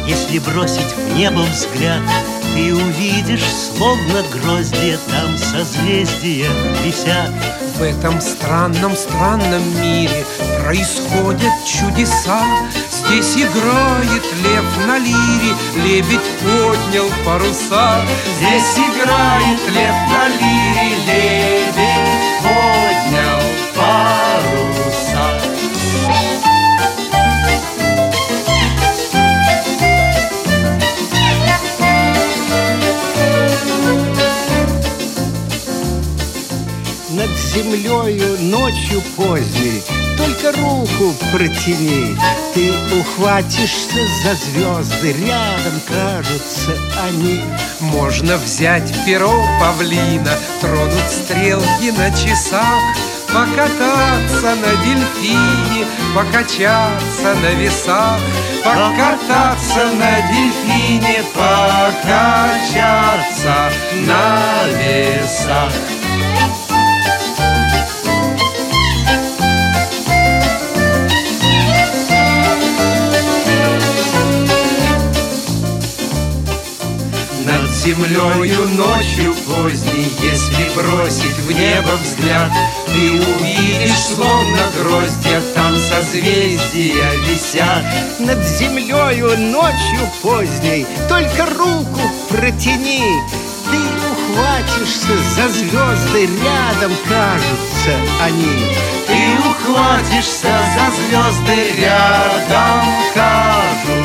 Если бросить в небо взгляд, ты увидишь, словно гроздья, там созвездия висят. В этом странном мире происходят чудеса. Здесь играет лев на лире, лебедь поднял паруса. Здесь играет лев на лире, лебедь поднял паруса. Над землею ночью поздней только руку протяни, ты ухватишься за звезды, рядом кажутся они. Можно взять перо павлина, тронуть стрелки на часах, покататься на дельфине, покачаться на весах. Покататься на дельфине, покачаться на весах. Над землею ночью поздней, если бросить в небо взгляд, ты увидишь, словно гроздья, там созвездия висят. Над землею ночью поздней только руку протяни, ты ухватишься за звезды, рядом кажутся они. Ты ухватишься за звезды, рядом кажутся